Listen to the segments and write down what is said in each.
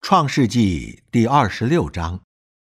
创世纪第26章。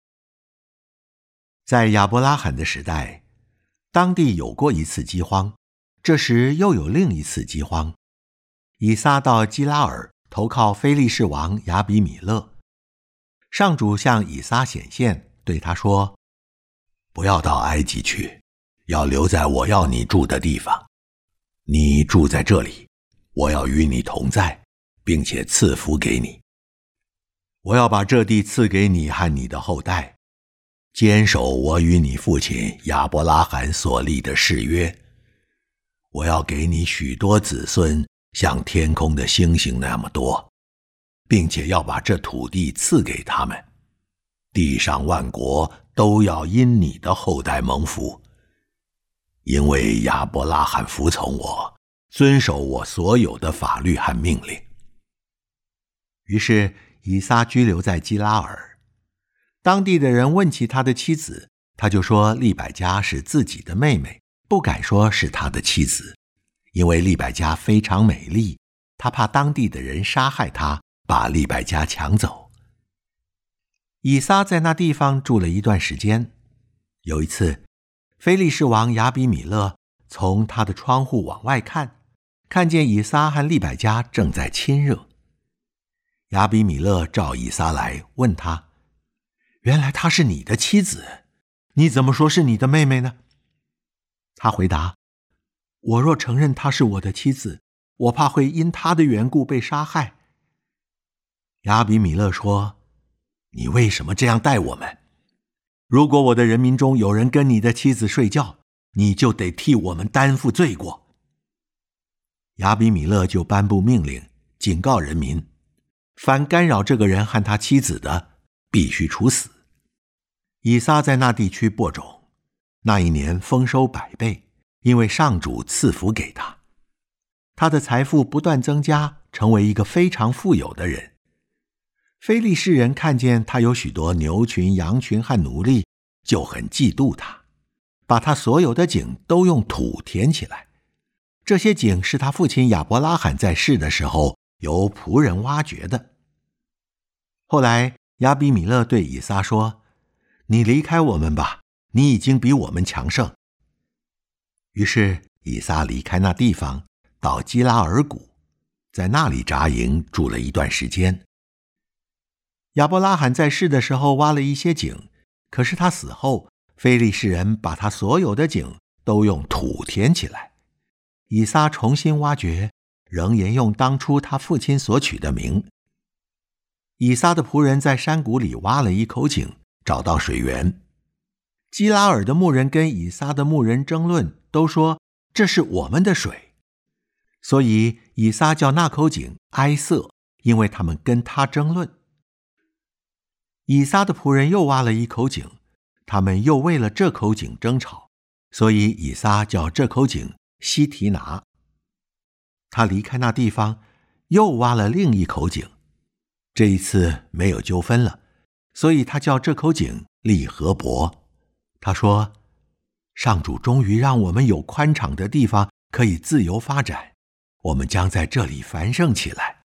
在亚伯拉罕的时代，当地有过一次饥荒，这时又有另一次饥荒。以撒到基拉尔投靠非利士王亚比米勒。上主向以撒显现，对他说：不要到埃及去，要留在我要你住的地方。你住在这里，我要与你同在，并且赐福给你。我要把这地赐给你和你的后代，坚守我与你父亲亚伯拉罕所立的誓约。我要给你许多子孙，像天空的星星那么多，并且要把这土地赐给他们。地上万国都要因你的后代蒙福，因为亚伯拉罕服从我，遵守我所有的法律和命令。于是以撒居留在基拉尔。当地的人问起他的妻子，他就说利百加是自己的妹妹，不敢说是他的妻子，因为利百加非常美丽，他怕当地的人杀害他，把利百加抢走。以撒在那地方住了一段时间。有一次，非利士王亚比米勒从他的窗户往外看，看见以撒和利百加正在亲热。亚比米勒召以撒来，问他：原来她是你的妻子，你怎么说是你的妹妹呢？他回答：我若承认她是我的妻子，我怕会因她的缘故被杀害。亚比米勒说：你为什么这样待我们？如果我的人民中有人跟你的妻子睡觉，你就得替我们担负罪过。亚比米勒就颁布命令，警告人民，凡干扰这个人和他妻子的，必须处死。以撒在那地区播种，那一年丰收100倍，因为上主赐福给他。他的财富不断增加，成为一个非常富有的人。非利士人看见他有许多牛群、羊群和奴隶，就很嫉妒他，把他所有的井都用土填起来。这些井是他父亲亚伯拉罕在世的时候由仆人挖掘的。后来亚比米勒对以撒说：你离开我们吧，你已经比我们强盛。于是以撒离开那地方，到基拉尔谷，在那里扎营住了一段时间。亚伯拉罕在世的时候挖了一些井，可是他死后，非利士人把他所有的井都用土填起来。以撒重新挖掘，仍沿用当初他父亲所取的名。以撒的仆人在山谷里挖了一口井，找到水源。基拉尔的牧人跟以撒的牧人争论，都说这是我们的水。所以以撒叫那口井埃瑟，因为他们跟他争论。以撒的仆人又挖了一口井，他们又为了这口井争吵，所以以撒叫这口井西提拿。他离开那地方，又挖了另一口井，这一次没有纠纷了，所以他叫这口井利和伯。他说：上主终于让我们有宽敞的地方可以自由发展，我们将在这里繁盛起来。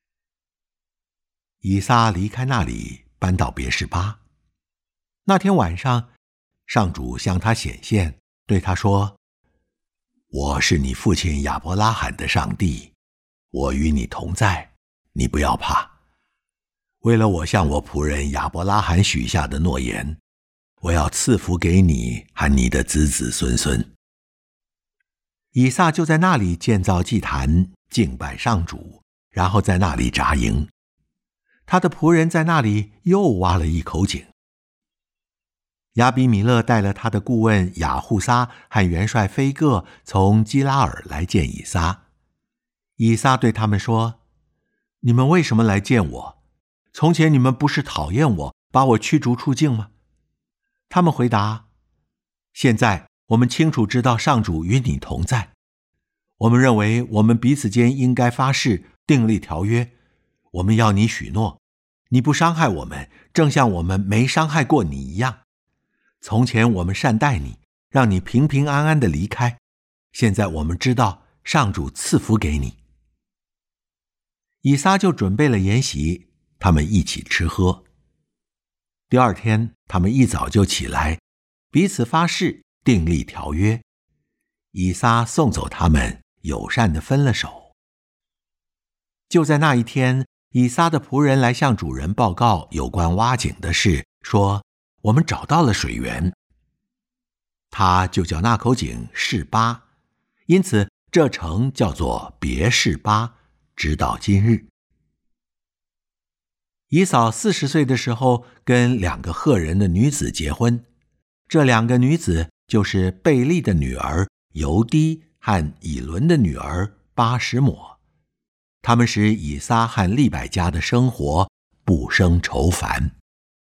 以撒离开那里，搬到别是巴。那天晚上，上主向他显现，对他说：我是你父亲亚伯拉罕的上帝，我与你同在，你不要怕。为了我向我仆人亚伯拉罕许下的诺言，我要赐福给你和你的子子孙孙。以撒就在那里建造祭坛，敬拜上主，然后在那里扎营。他的仆人在那里又挖了一口井。亚比米勒带了他的顾问雅护撒和元帅菲各从基拉尔来见以撒。以撒对他们说：你们为什么来见我？从前你们不是讨厌我，把我驱逐出境吗？他们回答：现在我们清楚知道上主与你同在。我们认为我们彼此间应该发誓，订立条约。我们要你许诺，你不伤害我们，正像我们没伤害过你一样。从前我们善待你，让你平平安安地离开。现在我们知道上主赐福给你。以撒就准备了筵席， 他们一起吃喝。第二天，他们一早就起来，彼此发誓订立条约。以撒送走他们，友善地分了手。就在那一天，以撒的仆人来向主人报告有关挖井的事，说：我们找到了水源。他就叫那口井示巴，因此这城叫做别示巴，直到今日。以扫40岁的时候，跟2个赫人的女子结婚，这2个女子就是贝利的女儿尤低和以伦的女儿巴什抹，他们使以撒和利百加的生活不生愁烦。